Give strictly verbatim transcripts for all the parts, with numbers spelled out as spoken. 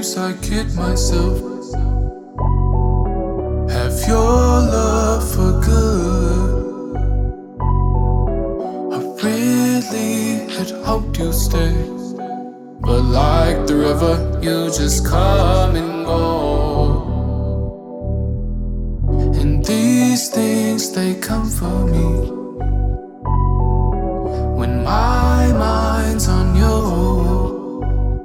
times I kid myself. Have your love for good. I really had hoped you'd stay, but like the river, you just come and go. And these things, they come for me when my mind's on you.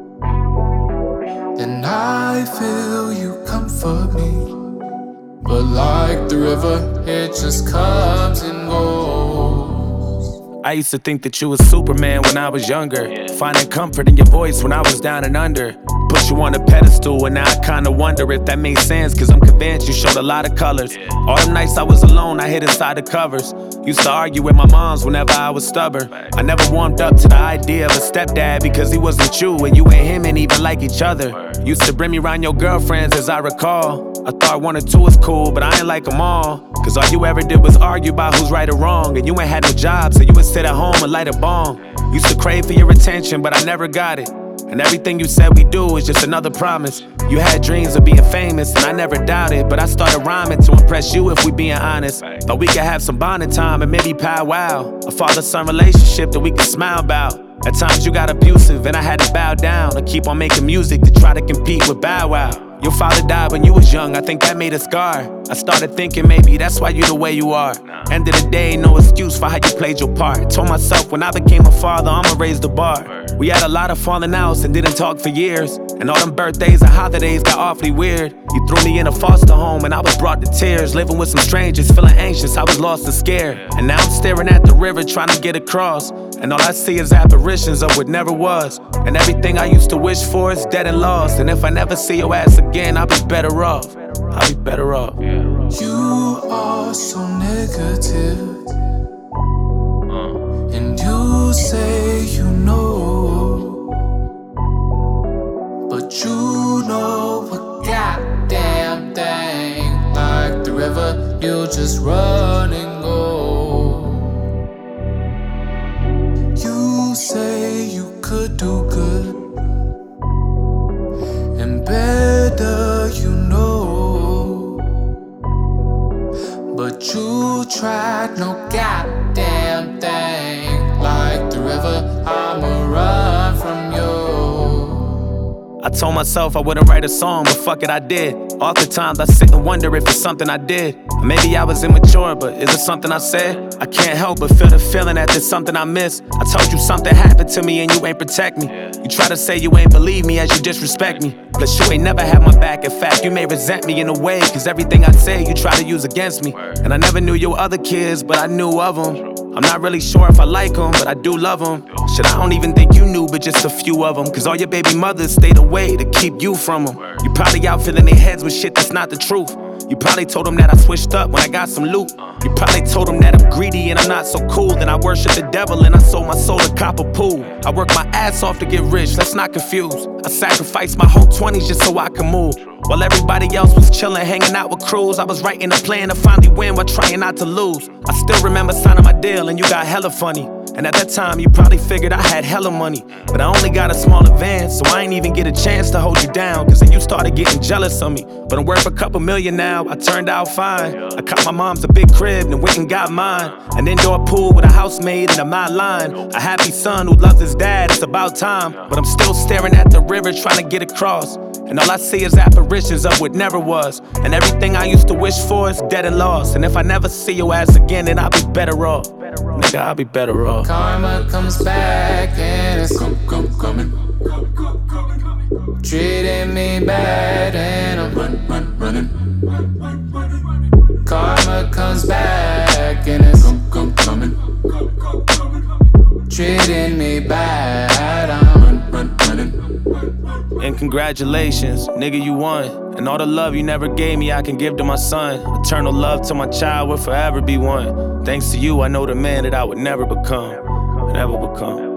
Then I feel you comfort me, but like the river, it just comes and goes. I used to think that you was Superman when I was younger, finding comfort in your voice when I was down and under. Put you on a pedestal, and now I kinda wonder if that made sense, cause I'm convinced you showed a lot of colors. All them nights I was alone, I hid inside the covers. Used to argue with my moms whenever I was stubborn. I never warmed up to the idea of a stepdad, because he wasn't you, and you and him ain't even like each other. Used to bring me around your girlfriends, as I recall. I thought one or two was cool, but I ain't like them all. Cause all you ever did was argue about who's right or wrong, and you ain't had no job, so you would sit at home and light a bomb. Used to crave for your attention, but I never got it. And everything you said we do is just another promise. You had dreams of being famous, and I never doubted, but I started rhyming to impress you, if we being honest. Thought we could have some bonding time and maybe powwow, a father-son relationship that we could smile about. At times you got abusive and I had to bow down and keep on making music to try to compete with Bow Wow. Your father died when you was young, I think that made a scar. I started thinking maybe that's why you the way you are. End of the day, no excuse for how you played your part. Told myself when I became a father, I'ma raise the bar. We had a lot of falling outs and didn't talk for years, and all them birthdays and holidays got awfully weird. You threw me in a foster home and I was brought to tears, living with some strangers, feeling anxious, I was lost and scared. And now I'm staring at the river trying to get across, and all I see is apparitions of what never was. And everything I used to wish for is dead and lost, and if I never see your ass again, I'll be better off. I'll be better off. You are so negative, and you say you know, but you know a goddamn thing. Like the river, you just run and go. You say you could do good and better, you know, but you tried no goddamn thing. Like the river, I'ma run from you. I told myself I wouldn't write a song, but fuck it, I did. Oftentimes I sit and wonder if it's something I did. Maybe I was immature, but is it something I said? I can't help but feel the feeling that there's something I missed. I told you something happened to me and you ain't protect me. You try to say you ain't believe me as you disrespect me, but you ain't never had my back. In fact, you may resent me in a way, cause everything I say you try to use against me. And I never knew your other kids, but I knew of them. I'm not really sure if I like them, but I do love them. Shit, I don't even think you knew, but just a few of them. Cause all your baby mothers stayed away to keep you from them. You probably out filling their heads with shit that's not the truth. You probably told them that I switched up when I got some loot. You probably told them that I'm greedy and I'm not so cool. Then I worship the devil and I sold my soul to cop a pool. I worked my ass off to get rich, let's not confuse. I sacrificed my whole twenties just so I could move. While everybody else was chillin', hanging out with crews, I was writing a plan to finally win while trying not to lose. I still remember signing my deal and you got hella funny. And at that time, you probably figured I had hella money, but I only got a small advance, so I ain't even get a chance to hold you down. Cause then you started getting jealous of me. But I'm worth a couple million now, I turned out fine. I caught my mom's a big crib and went and got mine. An indoor pool with a housemaid and a my line. A happy son who loves his dad, it's about time. But I'm still staring at the river trying to get across, and all I see is apparitions of what never was. And everything I used to wish for is dead and lost. And if I never see your ass again, then I'll be better off. Nigga, I'll be better off. Karma comes back and it's come, come, coming. Treating me bad and I'm run, run, running. Karma comes back and it's come, come, coming. Treating me bad, I'm run, run, running. And congratulations, nigga, you won. And all the love you never gave me, I can give to my son. Eternal love to my child will forever be one. Thanks to you, I know the man that I would never become, never become.